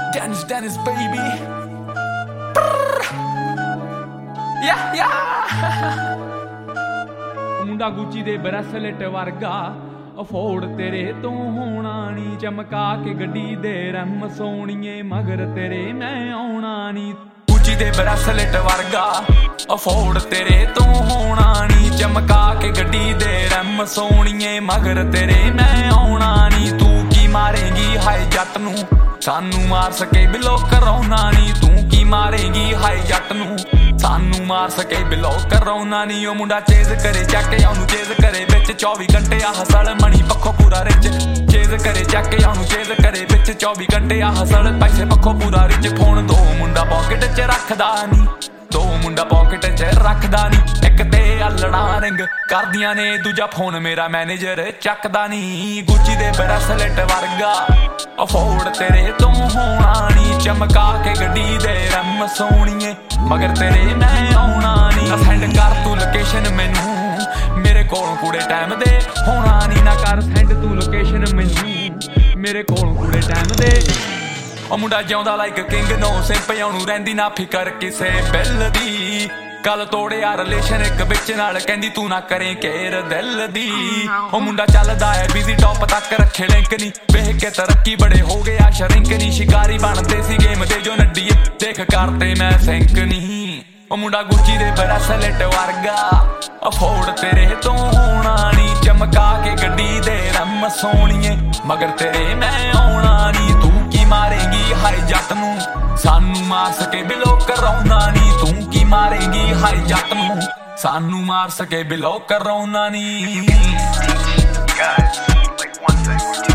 Dennis, baby. Yeah. ਮੁੰਡਾ ਗੁੱਚੀ ਦੇ bracelet ਵਰਗਾ ਅਫੋਰਡ ਤੇਰੇ ਤੋਂ ਹੋਣਾ ਨੀ, ਚਮਕਾ ਕੇ ਗੱਡੀ ਦੇ ਰੰਮ ਸੋਣੀਏ ਮਗਰ ਤੇਰੇ ਮੈਂ ਆਉਣਾ ਨੀ। ਗੁੱਚੀ ਦੇ ਬਰੈਸਲੇਟ ਵਰਗਾ ਅਫੋਰਡ ਤੇਰੇ ਤੋਂ ਹੋਣਾ ਨੀ, ਚਮਕਾ ਕੇ ਗੱਡੀ ਦੇ ਰੰਮ ਸੋਣੀਏ ਮਗਰ ਤੇਰੇ ਮੈਂ ਆਉਣਾ ਨੀ। ਤੂੰ ਕੀ ਮਾਰੇਗੀ ਹਾਏ ਜੱਟ ਨੂੰ, ਸਾਨੂੰ ਮਾਰ ਸਕੇ ਬਿਲੋ ਕਰਾਉਣਾ ਨੀ। ਤੂੰ ਕੀ ਮਾਰੇਗੀ ਹਾਏ ਜੱਟ ਨੂੰ, ਸਾਨੂੰ ਮਾਰ ਸਕੇ ਬਿਲੋ ਕਰਾਉਣਾ ਨੀ। ਉਹ ਮੁੰਡਾ ਚੇਜ਼ ਕਰੇ ਚੱਕ ਉਹਨੂੰ ਚੇਜ਼ ਕਰੇ ਵਿੱਚ 24 ਘੰਟੇ ਆ ਹਸਲ ਮਣੀ ਪੱਖੋਂ ਪੂਰਾ ਰਿਚ। ਚੇਜ਼ ਕਰੇ ਚੱਕ ਉਹਨੂੰ ਚੇਜ਼ ਕਰੇ ਵਿੱਚ 24 ਘੰਟੇ ਆ ਹਸਲ ਪੈਸੇ ਪੱਖੋਂ ਪੂਰਾ ਰਿਚ। ਫੋਨ ਦੋ ਮੁੰਡਾ ਪੌਕਟ 'ਚ ਰੱਖਦਾ ਨੀ, ਦੋ ਮੁੰਡਾ ਪੌਕਟ 'ਚ ਰੱਖਦਾ ਨੀ। ਇੱਕ ਤੇ ਆਲਣਾ ਰਿੰਗ ਕਰਦੀਆਂ ਨੇ, ਦੂਜਾ ਫੋਨ ਮੇਰਾ ਮੈਨੇਜਰ ਚੱਕਦਾ ਨੀ। ਗੁੱਚੀ ਦੇ ਬਰੈਸਲੇਟ ਵਰਗਾ ਅਫੋਰਡ ਤੇਰੇ ਤੋਂ ਹੋਣਾ ਨੀ, ਚਮਕਾ ਕੇ ਗੱਡੀ ਦੇ ਰੰਮ ਸੋਣੀਏ ਮਗਰ ਤੇਰੇ ਮੈਂ ਆਉਣਾ ਨੀ। ਸੈਂਡ ਕਰ ਤੂੰ ਲੋਕੇਸ਼ਨ ਮੈਨੂੰ, ਮੇਰੇ ਕੋਲ ਕੁੜੇ ਟਾਈਮ ਦੇ ਹੋਣਾ ਨੀ। ਨਾ ਕਰ ਸੈਂਡ ਤੂੰ ਲੋਕੇਸ਼ਨ ਮੈਨੂੰ, ਮੇਰੇ ਕੋਲ ਕੁੜੇ ਟਾਈਮ ਦੇ। ਉਹ ਮੁੰਡਾ ਜਿਉਂਦਾ ਲਾਈਕ ਕਿੰਗ ਨੋ ਸਿੰਪ, ਉਹਨੂੰ ਰਹਿੰਦੀ ਨਾ ਫਿਕਰ ਕਿਸੇ ਬਿੱਲ ਦੀ। ਕੱਲ ਤੋੜਿਆ ਰਿਲੇਸ਼ਨ ਇੱਕ ਵਿੱਚ ਨਾਲ, ਕਹਿੰਦੀ ਤੂੰ ਨਾ ਕਰੇ ਕੇਰ ਦਿਲ ਦੀ। ਉਹ ਮੁੰਡਾ ਚੱਲਦਾ ਹੈ ਬਿਜ਼ੀ ਟੌਪ ਤੱਕ ਰੱਖੇ ਲਿੰਕ ਨੀ, ਵੇਖ ਕੇ ਤਰੱਕੀ ਬੜੇ ਹੋ ਗਿਆ ਸ਼ਰਿੰਕ ਨੀ। ਸ਼ਿਕਾਰੀ ਬਣਦੇ ਸੀ ਗੇਮ ਦੇ ਜੋ ਨੱਡੀਏ, ਦੇਖ ਕਰਤੇ ਮੈਂ ਸਿੰਕ ਨੀ। ਉਹ ਮੁੰਡਾ ਗੁੱਚੀ ਦੇ ਬਰੈਸਲੇਟ ਵਰਗਾ ਅਫੋਰਡ ਤੇਰੇ ਤੋਂ ਹੋਣਾ ਨੀ, ਚਮਕਾ ਕੇ ਗੱਡੀ ਦੇ ਰੰਮ ਸੋਣੀਏ ਮਗਰ ਤੇਰੇ ਮੈਂ ਆਉਣਾ ਨੀ। ਤੂੰ ਕੀ ਮਾਰੇਗੀ ਹਾਏ ਜੱਟ ਨੂੰ, ਸਾਨੂੰ ਮਾਰ ਸਕੇ ਬਿਲੋ ਕਰਾਉਣਾ ਨੀ। ਤੂੰ ਕੀ ਮਾਰੇਗੀ ਹਾਏ ਜੱਟ ਨੂੰ, ਸਾਨੂੰ ਮਾਰ ਸਕੇ ਬਿਲੋ ਕਰਾਉਣਾ ਨੀ। Guys, like one thing.